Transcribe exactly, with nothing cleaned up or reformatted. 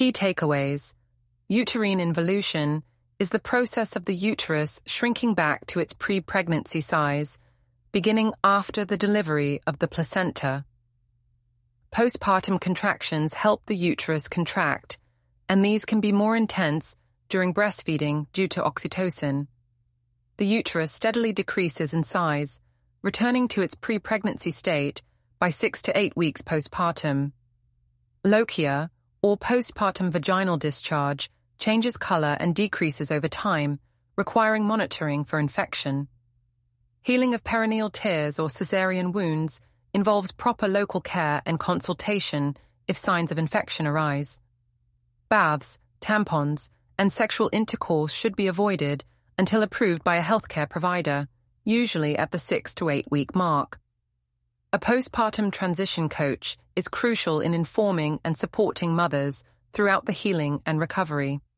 Key takeaways. Uterine involution is the process of the uterus shrinking back to its pre-pregnancy size, beginning after the delivery of the placenta. Postpartum contractions help the uterus contract, and these can be more intense during breastfeeding due to oxytocin. The uterus steadily decreases in size, returning to its pre-pregnancy state by six to eight weeks postpartum. Lochia, or postpartum vaginal discharge, changes color and decreases over time, requiring monitoring for infection. Healing of perineal tears or cesarean wounds involves proper local care and consultation if signs of infection arise. Baths, tampons, and sexual intercourse should be avoided until approved by a healthcare provider, usually at the six to eight week mark. A postpartum transition coach is crucial in informing and supporting mothers throughout the healing and recovery.